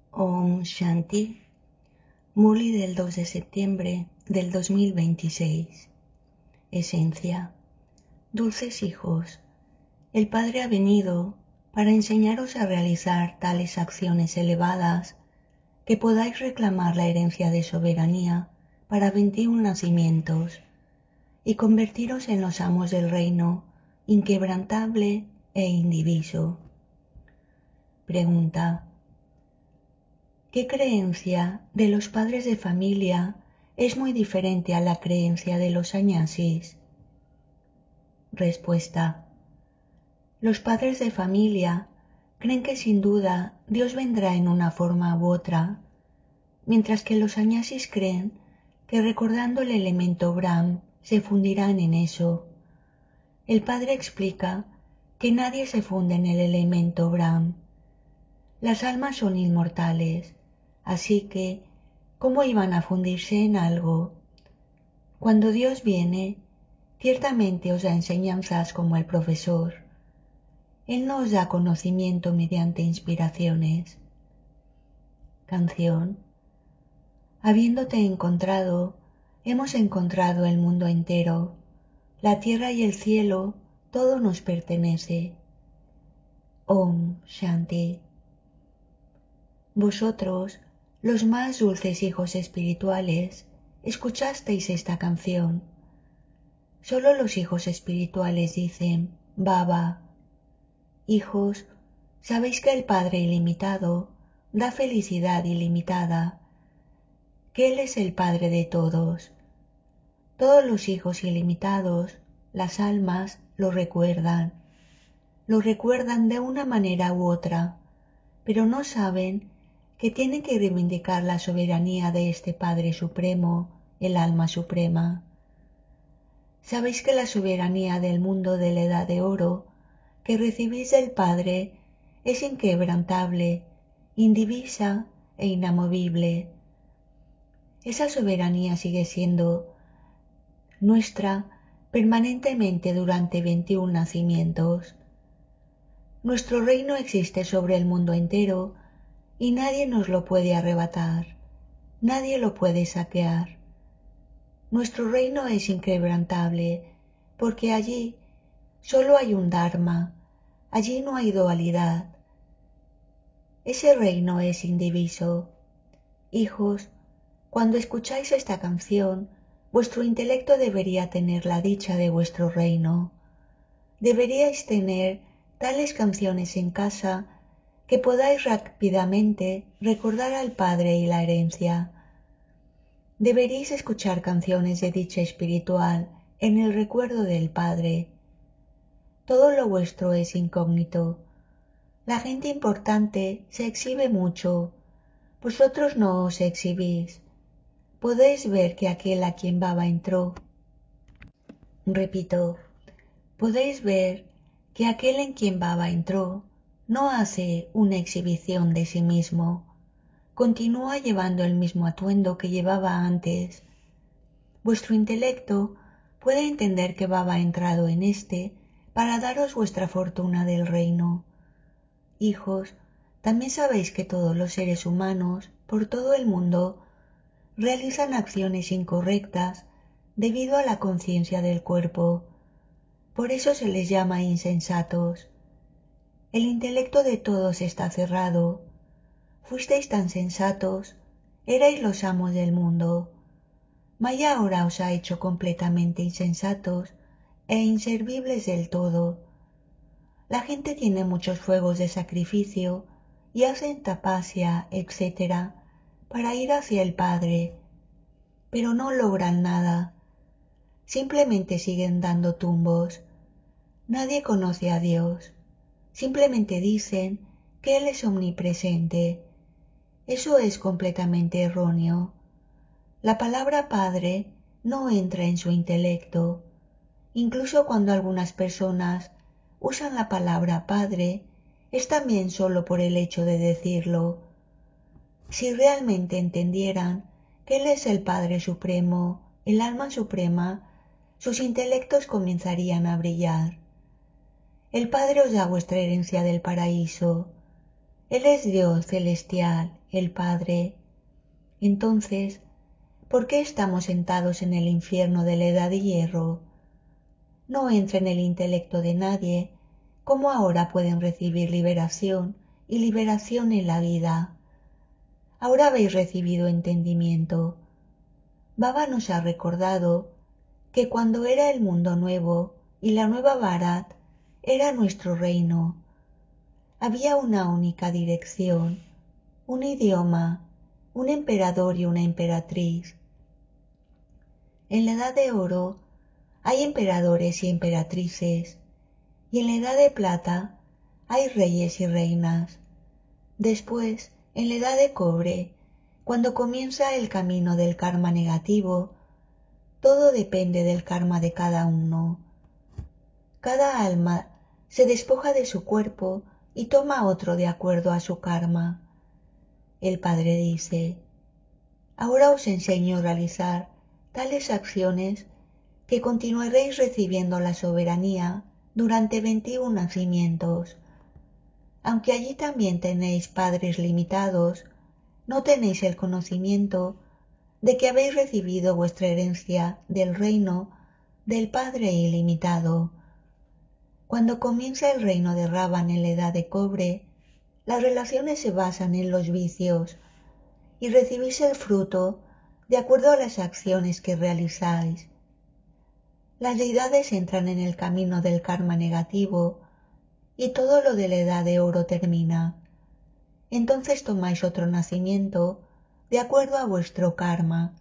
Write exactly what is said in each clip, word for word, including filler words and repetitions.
Om Shanti, Murli del dos de septiembre del dos mil veintiséis. Esencia. Dulces hijos, el Padre ha venido para enseñaros a realizar tales acciones elevadas que podáis reclamar la herencia de soberanía para veintiún nacimientos y convertiros en los amos del reino inquebrantable e indiviso. Pregunta: ¿qué creencia de los padres de familia es muy diferente a la creencia de los sannyasis? Respuesta: los padres de familia creen que sin duda Dios vendrá en una forma u otra, mientras que los sannyasis creen que recordando el elemento Brahm se fundirán en eso. El Padre explica que nadie se funde en el elemento Brahm. Las almas son inmortales, así que, ¿cómo iban a fundirse en algo? Cuando Dios viene, ciertamente os da enseñanzas como el profesor. Él no os da conocimiento mediante inspiraciones. Canción. Habiéndote encontrado, hemos encontrado el mundo entero. La tierra y el cielo, todo nos pertenece. Om Shanti. Vosotros, los más dulces hijos espirituales, escuchasteis esta canción. Solo los hijos espirituales dicen Baba. Hijos, sabéis que el Padre ilimitado da felicidad ilimitada, que Él es el Padre de todos. Todos los hijos ilimitados, las almas, lo recuerdan. Lo recuerdan de una manera u otra, pero no saben que tienen que reivindicar la soberanía de este Padre Supremo, el alma suprema. Sabéis que la soberanía del mundo de la Edad de Oro que recibís del Padre es inquebrantable, indivisa e inamovible. Esa soberanía sigue siendo nuestra permanentemente durante veintiún nacimientos. Nuestro reino existe sobre el mundo entero y nadie nos lo puede arrebatar, nadie lo puede saquear. Nuestro reino es inquebrantable porque allí solo hay un Dharma, allí no hay dualidad. Ese reino es indiviso. Hijos, cuando escucháis esta canción, vuestro intelecto debería tener la dicha de vuestro reino. Deberíais tener tales canciones en casa que podáis rápidamente recordar al Padre y la herencia. Deberéis escuchar canciones de dicha espiritual en el recuerdo del Padre. Todo lo vuestro es incógnito. La gente importante se exhibe mucho. Vosotros no os exhibís. Podéis ver que aquel a quien Baba entró. Repito, podéis ver que aquel en quien Baba entró no hace una exhibición de sí mismo. Continúa llevando el mismo atuendo que llevaba antes. Vuestro intelecto puede entender que Baba ha entrado en éste para daros vuestra fortuna del reino. Hijos, también sabéis que todos los seres humanos, por todo el mundo, realizan acciones incorrectas debido a la conciencia del cuerpo. Por eso se les llama insensatos. El intelecto de todos está cerrado. Fuisteis tan sensatos, erais los amos del mundo. Maya ahora os ha hecho completamente insensatos e inservibles del todo. La gente tiene muchos fuegos de sacrificio y hacen tapasya, etcétera, para ir hacia el Padre, pero no logran nada. Simplemente siguen dando tumbos. Nadie conoce a Dios. Simplemente dicen que Él es omnipresente. Eso es completamente erróneo. La palabra Padre no entra en su intelecto. Incluso cuando algunas personas usan la palabra Padre, es también solo por el hecho de decirlo. Si realmente entendieran que Él es el Padre Supremo, el alma suprema, sus intelectos comenzarían a brillar. El Padre os da vuestra herencia del paraíso. Él es Dios celestial, el Padre. Entonces, ¿por qué estamos sentados en el infierno de la edad de hierro? No entra en el intelecto de nadie cómo ahora pueden recibir liberación y liberación en la vida. Ahora habéis recibido entendimiento. Baba nos ha recordado que cuando era el mundo nuevo y la nueva Bharat era nuestro reino, había una única dirección, un idioma, un emperador y una emperatriz. En la edad de oro hay emperadores y emperatrices, y en la edad de plata hay reyes y reinas. Después, en la edad de cobre, cuando comienza el camino del karma negativo, todo depende del karma de cada uno. Cada alma se despoja de su cuerpo y toma otro de acuerdo a su karma. El Padre dice, ahora os enseño a realizar tales acciones que continuaréis recibiendo la soberanía durante veintiún nacimientos. Aunque allí también tenéis padres limitados, no tenéis el conocimiento de que habéis recibido vuestra herencia del reino del Padre ilimitado. Cuando comienza el reino de Ravan en la edad de cobre, las relaciones se basan en los vicios y recibís el fruto de acuerdo a las acciones que realizáis. Las deidades entran en el camino del karma negativo y todo lo de la edad de oro termina. Entonces tomáis otro nacimiento de acuerdo a vuestro karma.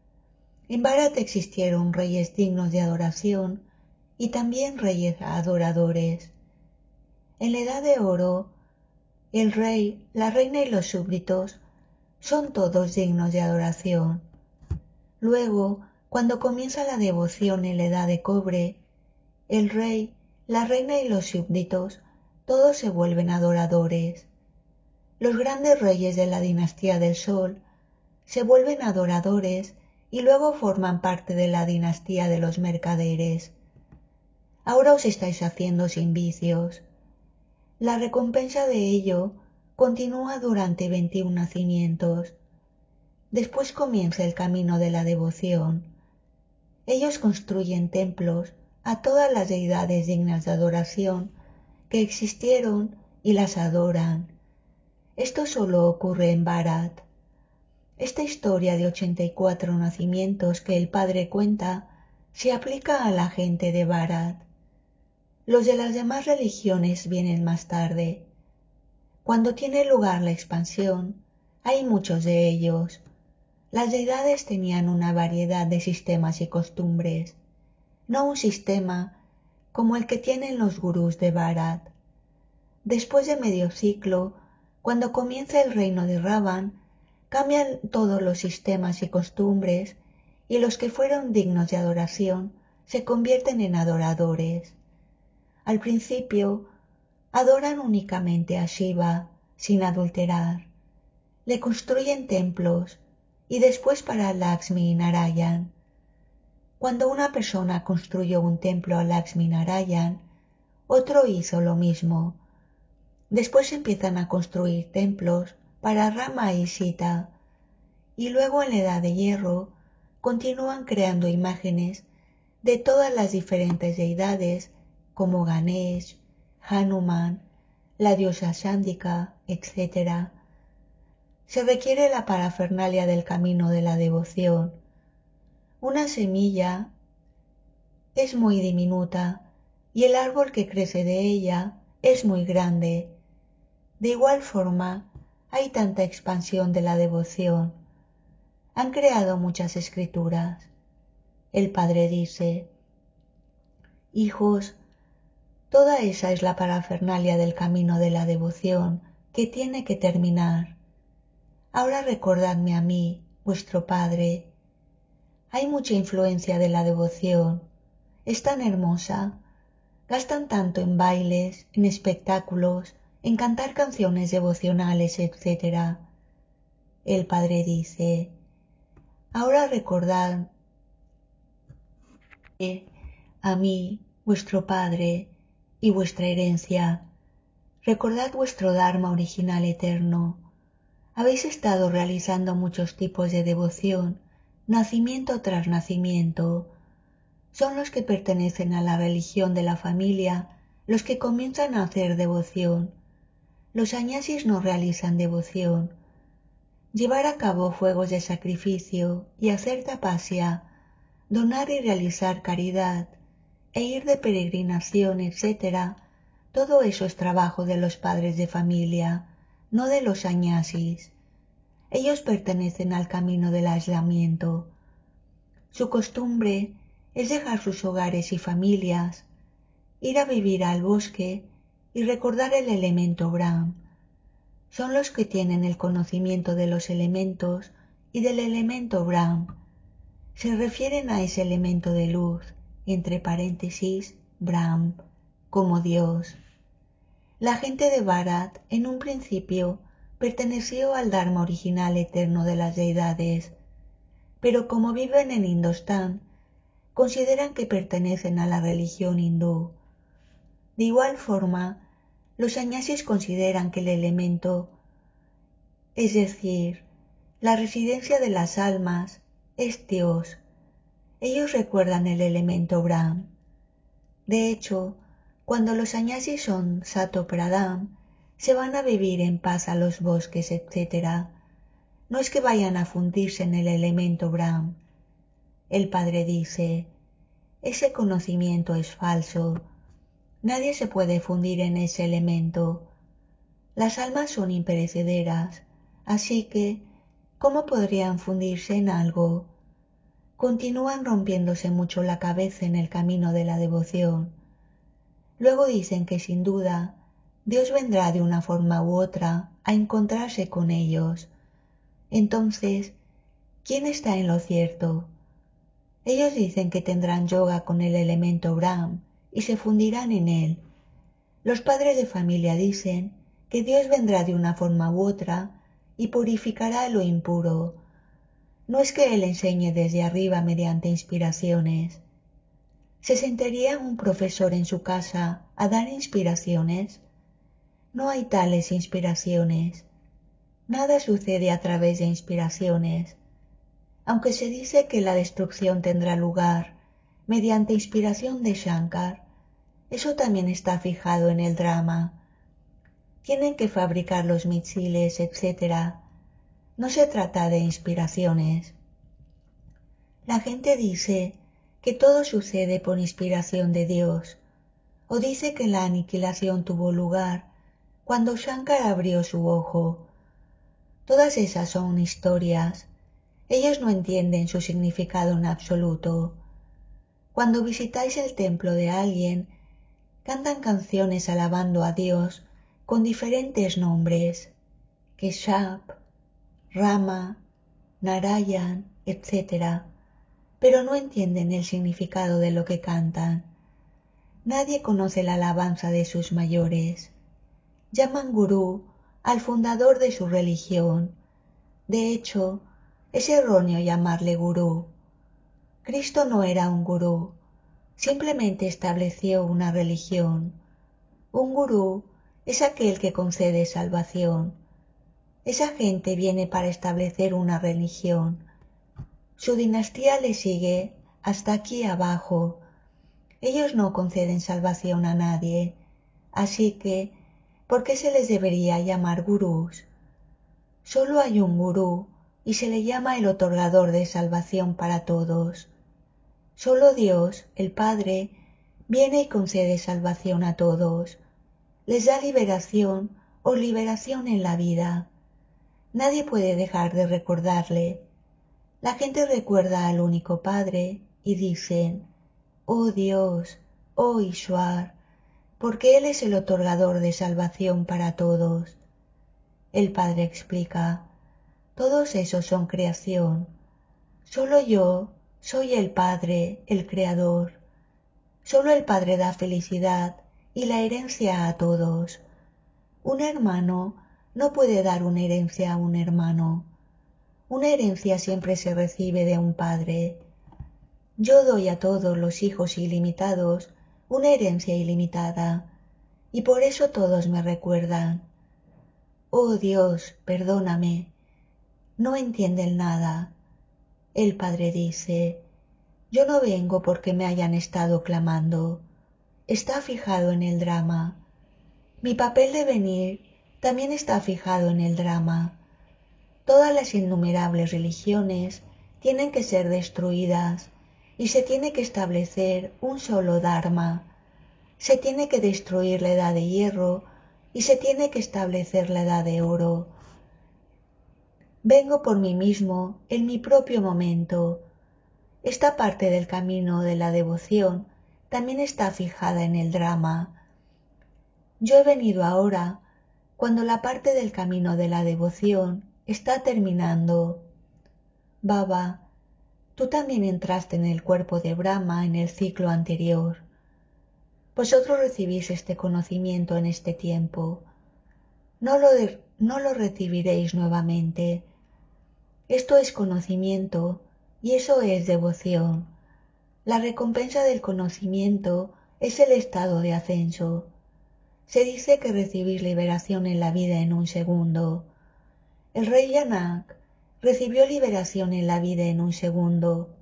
En Bharat existieron reyes dignos de adoración y también reyes adoradores. En la edad de oro, el rey, la reina y los súbditos son todos dignos de adoración. Luego, cuando comienza la devoción en la edad de cobre, el rey, la reina y los súbditos todos se vuelven adoradores. Los grandes reyes de la dinastía del Sol se vuelven adoradores y luego forman parte de la dinastía de los mercaderes. Ahora os estáis haciendo sin vicios. La recompensa de ello continúa durante veintiún nacimientos. Después comienza el camino de la devoción. Ellos construyen templos a todas las deidades dignas de adoración que existieron y las adoran. Esto solo ocurre en Bharat. Esta historia de ochenta y cuatro nacimientos que el Padre cuenta se aplica a la gente de Bharat. Los de las demás religiones vienen más tarde. Cuando tiene lugar la expansión, hay muchos de ellos. Las deidades tenían una variedad de sistemas y costumbres, no un sistema como el que tienen los gurús de Bharat. Después de medio ciclo, cuando comienza el reino de Ravan, cambian todos los sistemas y costumbres, y los que fueron dignos de adoración se convierten en adoradores. Al principio, adoran únicamente a Shiva, sin adulterar. Le construyen templos, y después para Lakshmi y Narayan. Cuando una persona construyó un templo a Lakshmi Narayan, otro hizo lo mismo. Después empiezan a construir templos para Rama y Sita, y luego en la edad de hierro continúan creando imágenes de todas las diferentes deidades como Ganesh, Hanuman, la diosa Shandika, etcétera. Se requiere la parafernalia del camino de la devoción. Una semilla es muy diminuta y el árbol que crece de ella es muy grande. De igual forma, hay tanta expansión de la devoción. Han creado muchas escrituras. El Padre dice, hijos, toda esa es la parafernalia del camino de la devoción que tiene que terminar. Ahora recordadme a mí, vuestro Padre. Hay mucha influencia de la devoción. Es tan hermosa. Gastan tanto en bailes, en espectáculos, en cantar canciones devocionales, etcétera. El Padre dice, ahora recordad a mí, vuestro Padre, y vuestra herencia. Recordad vuestro Dharma original eterno. Habéis estado realizando muchos tipos de devoción, nacimiento tras nacimiento. Son los que pertenecen a la religión de la familia los que comienzan a hacer devoción. Los sannyasis no realizan devoción. Llevar a cabo fuegos de sacrificio y hacer tapasya, donar y realizar caridad, e ir de peregrinación, etcétera, todo eso es trabajo de los padres de familia, no de los sannyasis. Ellos pertenecen al camino del aislamiento. Su costumbre es dejar sus hogares y familias, ir a vivir al bosque y recordar el elemento Brahm. Son los que tienen el conocimiento de los elementos y del elemento Brahm. Se refieren a ese elemento de luz, entre paréntesis, Brahm, como Dios. La gente de Bharat, en un principio, perteneció al Dharma original eterno de las deidades, pero como viven en Indostán, consideran que pertenecen a la religión hindú. De igual forma, los sannyasis consideran que el elemento, es decir, la residencia de las almas, es Dios. Ellos recuerdan el elemento Brahm. De hecho, cuando los sannyasis son Sato Pradhan, se van a vivir en paz a los bosques, etcétera. No es que vayan a fundirse en el elemento Brahm. El padre dice, ese conocimiento es falso. Nadie se puede fundir en ese elemento. Las almas son imperecederas, así que, ¿cómo podrían fundirse en algo? Continúan rompiéndose mucho la cabeza en el camino de la devoción. Luego dicen que sin duda Dios vendrá de una forma u otra a encontrarse con ellos. Entonces, ¿quién está en lo cierto? Ellos dicen que tendrán yoga con el elemento Brahm y se fundirán en él. Los padres de familia dicen que Dios vendrá de una forma u otra y purificará lo impuro. No es que Él enseñe desde arriba mediante inspiraciones. ¿Se sentaría un profesor en su casa a dar inspiraciones? No hay tales inspiraciones. Nada sucede a través de inspiraciones. Aunque se dice que la destrucción tendrá lugar mediante inspiración de Shankar, eso también está fijado en el drama. Tienen que fabricar los misiles, etcétera. No se trata de inspiraciones. La gente dice que todo sucede por inspiración de Dios, o dice que la aniquilación tuvo lugar cuando Shankar abrió su ojo. Todas esas son historias. Ellos no entienden su significado en absoluto. Cuando visitáis el templo de alguien, cantan canciones alabando a Dios con diferentes nombres, Keshav, Rama, Narayan, etcétera, pero no entienden el significado de lo que cantan. Nadie conoce la alabanza de sus mayores. Llaman gurú al fundador de su religión. De hecho, es erróneo llamarle gurú. Cristo no era un gurú, simplemente estableció una religión. Un gurú es aquel que concede salvación. Esa gente viene para establecer una religión. Su dinastía le sigue hasta aquí abajo. Ellos no conceden salvación a nadie, así que, ¿por qué se les debería llamar gurús? Solo hay un gurú y se le llama el otorgador de salvación para todos. Solo Dios, el Padre, viene y concede salvación a todos. Les da liberación o liberación en la vida. Nadie puede dejar de recordarle. La gente recuerda al único Padre y dicen, oh Dios, oh Ishwar, porque Él es el otorgador de salvación para todos. El Padre explica, todos esos son creación. Solo yo soy el Padre, el Creador. Solo el Padre da felicidad y la herencia a todos. Un hermano no puede dar una herencia a un hermano. Una herencia siempre se recibe de un padre. Yo doy a todos los hijos ilimitados una herencia ilimitada. y por eso todos me recuerdan. Oh Dios, perdóname, no entienden nada. El Padre dice, yo no vengo porque me hayan estado clamando. Está fijado en el drama. Mi papel de venir también está fijado en el drama. Todas las innumerables religiones tienen que ser destruidas y se tiene que establecer un solo dharma. Se tiene que destruir la edad de hierro y se tiene que establecer la edad de oro. Vengo por mí mismo en mi propio momento. Esta parte del camino de la devoción también está fijada en el drama. Yo he venido ahora cuando la parte del camino de la devoción está terminando. Baba, tú también entraste en el cuerpo de Brahma en el ciclo anterior. Vosotros recibís este conocimiento en este tiempo. No lo, de, no lo recibiréis nuevamente. Esto es conocimiento y eso es devoción. La recompensa del conocimiento es el estado de ascenso. Se dice que recibís liberación en la vida en un segundo. El rey Yanak recibió liberación en la vida en un segundo.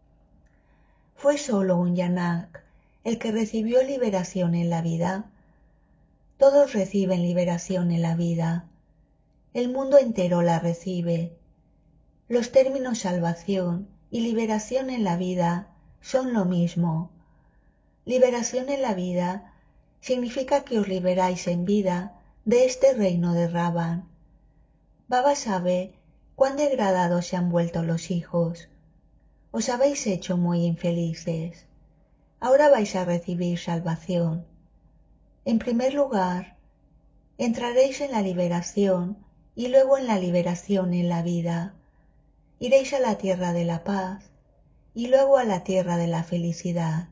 ¿Fue solo un Yanak el que recibió liberación en la vida? Todos reciben liberación en la vida. El mundo entero la recibe. Los términos salvación y liberación en la vida son lo mismo. Liberación en la vida significa que os liberáis en vida de este reino de Ravan. Baba sabe cuán degradados se han vuelto los hijos. Os habéis hecho muy infelices. Ahora vais a recibir salvación. En primer lugar, entraréis en la liberación y luego en la liberación en la vida. Iréis a la tierra de la paz y luego a la tierra de la felicidad.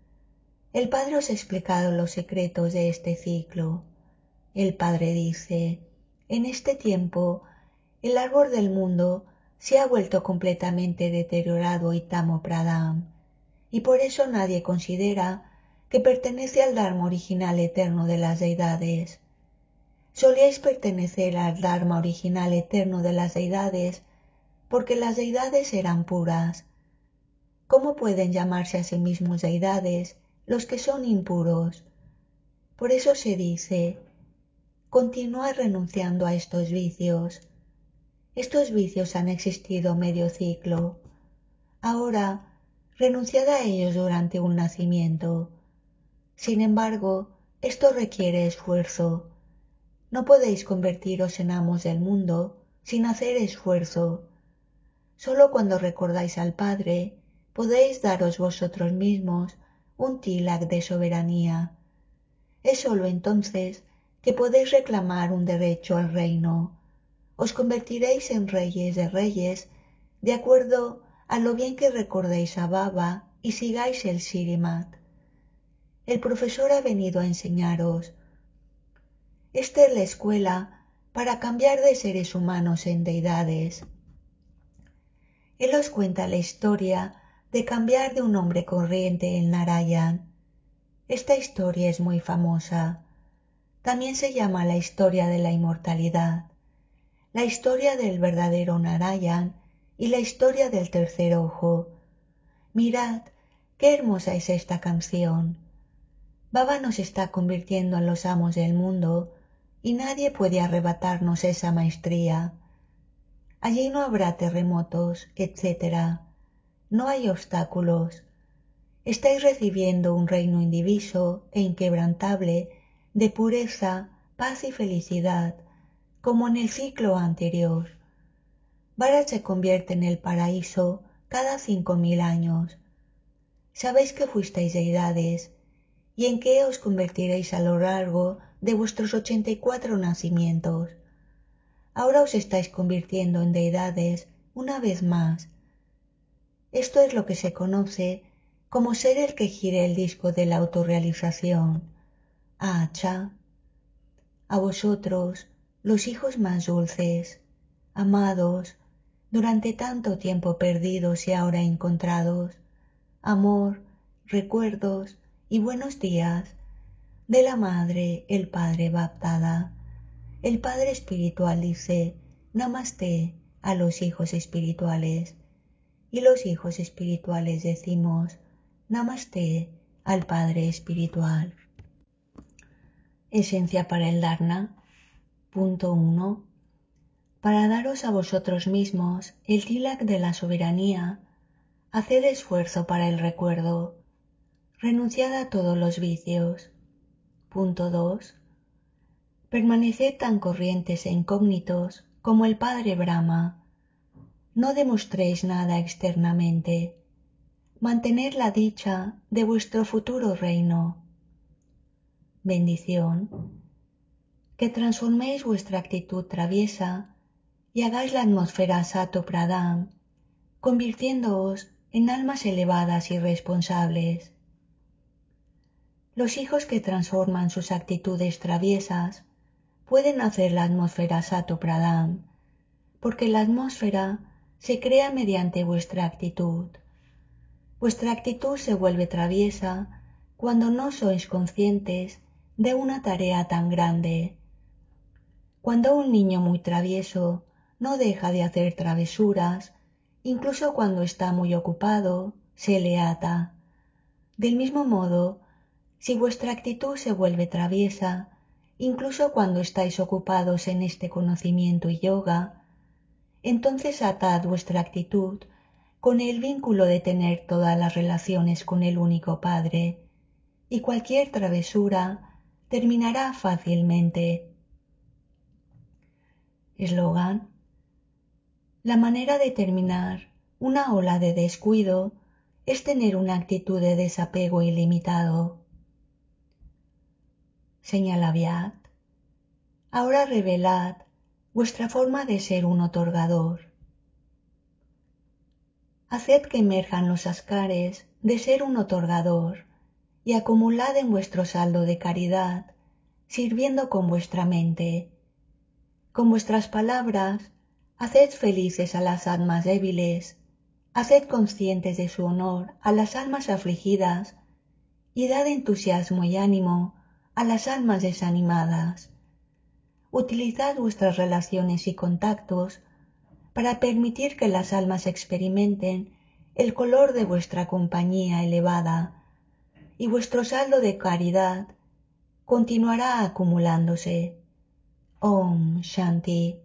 El Padre os ha explicado los secretos de este ciclo. El Padre dice, en este tiempo, el árbol del mundo se ha vuelto completamente deteriorado y tamo pradam, y por eso nadie considera que pertenece al Dharma original eterno de las deidades. Solíais pertenecer al Dharma original eterno de las deidades porque las deidades eran puras. ¿Cómo pueden llamarse a sí mismos deidades los que son impuros? Por eso se dice, continúa renunciando a estos vicios. Estos vicios han existido medio ciclo. Ahora, renunciad a ellos durante un nacimiento. Sin embargo, esto requiere esfuerzo. No podéis convertiros en amos del mundo sin hacer esfuerzo. Solo cuando recordáis al Padre, podéis daros vosotros mismos un tilak de soberanía. Es sólo entonces que podéis reclamar un derecho al reino. Os convertiréis en reyes de reyes de acuerdo a lo bien que recordéis a Baba y sigáis el Sirimat. El profesor ha venido a enseñaros. Esta es la escuela para cambiar de seres humanos en deidades. Él os cuenta la historia de cambiar de un hombre corriente en Narayan. Esta historia es muy famosa. También se llama la historia de la inmortalidad, la historia del verdadero Narayan y la historia del tercer ojo. Mirad, qué hermosa es esta canción. Baba nos está convirtiendo en los amos del mundo y nadie puede arrebatarnos esa maestría. Allí no habrá terremotos, etcétera. No hay obstáculos. Estáis recibiendo un reino indiviso e inquebrantable de pureza, paz y felicidad, como en el ciclo anterior. Bharat se convierte en el paraíso cada cinco mil años. Sabéis que fuisteis deidades y en qué os convertiréis a lo largo de vuestros ochenta y cuatro nacimientos. Ahora os estáis convirtiendo en deidades una vez más. Esto es lo que se conoce como ser el que gire el disco de la autorrealización. Acha. A vosotros, los hijos más dulces, amados, durante tanto tiempo perdidos y ahora encontrados, amor, recuerdos y buenos días. de la madre, el padre Baptada. El padre espiritual dice Namaste a los hijos espirituales y los hijos espirituales decimos Namaste al padre espiritual. Esencia para el Dharna. Punto uno. Para daros a vosotros mismos el tilak de la soberanía, haced esfuerzo para el recuerdo. Renunciad a todos los vicios. Punto dos. Permaneced tan corrientes e incógnitos como el Padre Brahma. No demostréis nada externamente. Mantened la dicha de vuestro futuro reino. Bendición. Que transforméis vuestra actitud traviesa y hagáis la atmósfera Sato Pradhan, convirtiéndoos en almas elevadas y responsables. Los hijos que transforman sus actitudes traviesas pueden hacer la atmósfera Sato Pradhan, porque la atmósfera se crea mediante vuestra actitud. Vuestra actitud se vuelve traviesa cuando no sois conscientes de una tarea tan grande. Cuando un niño muy travieso no deja de hacer travesuras, incluso cuando está muy ocupado, se le ata. Del mismo modo, si vuestra actitud se vuelve traviesa, incluso cuando estáis ocupados en este conocimiento y yoga, entonces atad vuestra actitud con el vínculo de tener todas las relaciones con el único Padre, y cualquier travesura terminará fácilmente. Eslogan. La manera de terminar una ola de descuido es tener una actitud de desapego ilimitado. Señala Vyat. Ahora revelad vuestra forma de ser un otorgador. Haced que emerjan los ascares de ser un otorgador y acumulad en vuestro saldo de caridad, sirviendo con vuestra mente. Con vuestras palabras, haced felices a las almas débiles, haced conscientes de su honor a las almas afligidas y dad entusiasmo y ánimo a las almas desanimadas. Utilizad vuestras relaciones y contactos para permitir que las almas experimenten el color de vuestra compañía elevada y vuestro saldo de caridad continuará acumulándose. Om Shanti.